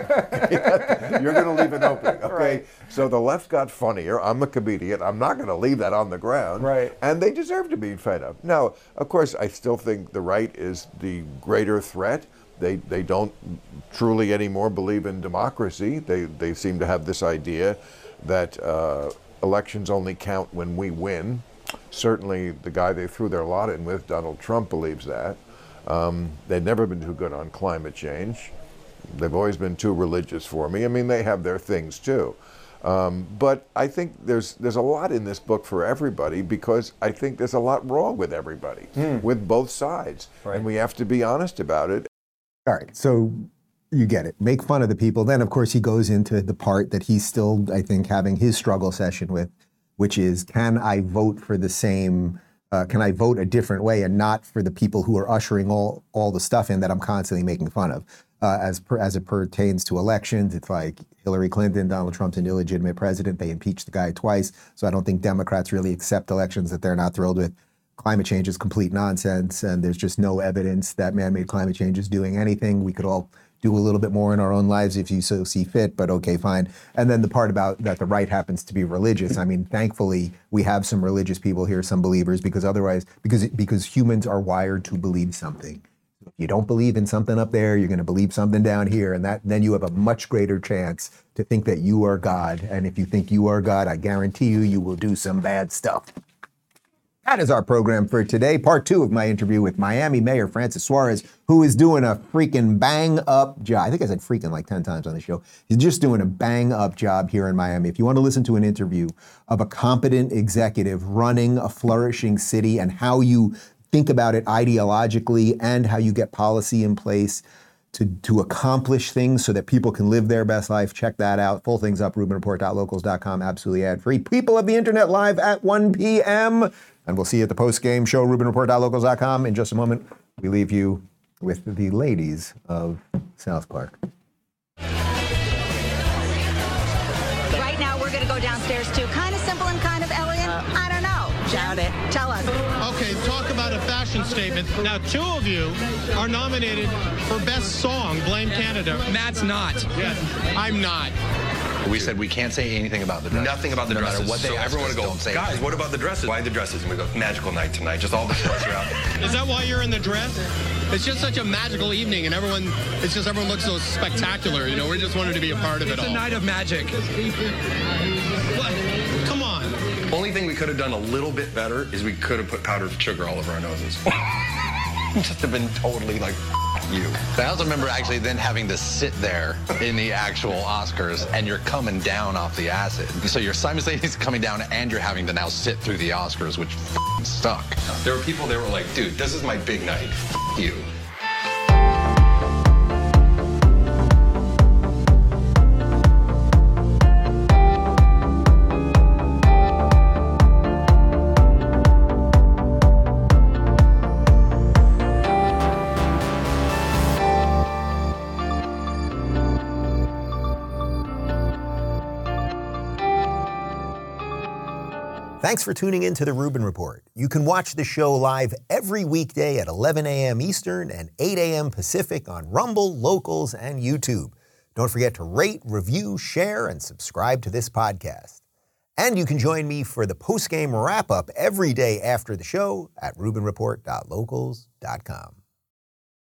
it. You're going to leave it open, okay? Right. So the left got funnier. I'm a comedian. I'm not going to leave that on the ground. Right. And they deserve to be fed up. Now, of course, I still think the right is the greater threat. They they don't truly anymore believe in democracy. They they seem to have this idea that uh, elections only count when we win. Certainly, the guy they threw their lot in with, Donald Trump, believes that. Um, they've never been too good on climate change. They've always been too religious for me. I mean, they have their things too. Um, but I think there's there's a lot in this book for everybody, because I think there's a lot wrong with everybody, mm. with both sides. Right. And we have to be honest about it. All right, so you get it. Make fun of the people. Then, of course, he goes into the part that he's still, I think, having his struggle session with, which is, can I vote for the same, uh, can I vote a different way and not for the people who are ushering all, all the stuff in that I'm constantly making fun of? Uh, as per, as it pertains to elections, it's like Hillary Clinton, Donald Trump's an illegitimate president. They impeached the guy twice, so I don't think Democrats really accept elections that they're not thrilled with. Climate change is complete nonsense, and there's just no evidence that man-made climate change is doing anything. We could all do a little bit more in our own lives if you so see fit, but okay, fine. And then the part about that the right happens to be religious. I mean, thankfully, we have some religious people here, some believers, because otherwise, because because humans are wired to believe something. If you don't believe in something up there, you're going to believe something down here, and that then you have a much greater chance to think that you are God. And if you think you are God, I guarantee you, you will do some bad stuff. That is our program for today. Part two of my interview with Miami Mayor Francis Suarez, who is doing a freaking bang up job. I think I said freaking like ten times on the show. He's just doing a bang up job here in Miami. If you want to listen to an interview of a competent executive running a flourishing city and how you think about it ideologically and how you get policy in place to, to accomplish things so that people can live their best life, check that out. Full things up, Rubin Report dot locals dot com, absolutely ad-free. People of the Internet live at one p.m. And we'll see you at the post-game show, Rubin Report dot locals dot com. In just a moment, we leave you with the ladies of South Park. Right now, we're going to go downstairs to kind of simple and kind of elegant. Uh, I don't know. Shout it. Tell us. Okay, talk about a fashion statement. Now, two of you are nominated for Best Song, Blame Canada. Matt's not. Yes, I'm not. We said we can't say anything about the dresses. Nothing about the no dresses. No matter what they so ask everyone us, will go, don't say guys, anything. what about the dresses? Why the dresses? And we go, magical night tonight. Just all the stars are out. Is that why you're in the dress? It's just such a magical evening, and everyone, it's just everyone looks so spectacular. You know, we just wanted to be a part of it it's all. It's a night of magic. What? Come on. Only thing we could have done a little bit better is we could have put powdered sugar all over our noses. Just have been totally like, you. But I also remember actually then having to sit there in the actual Oscars, and you're coming down off the acid. So you're simultaneously coming down, and you're having to now sit through the Oscars, which suck. There were people that were like, dude, this is my big night. You. Thanks for tuning in to the Rubin Report. You can watch the show live every weekday at eleven a.m. Eastern and eight a.m. Pacific on Rumble, Locals, and YouTube. Don't forget to rate, review, share, and subscribe to this podcast. And you can join me for the post-game wrap-up every day after the show at Rubin Report dot locals dot com.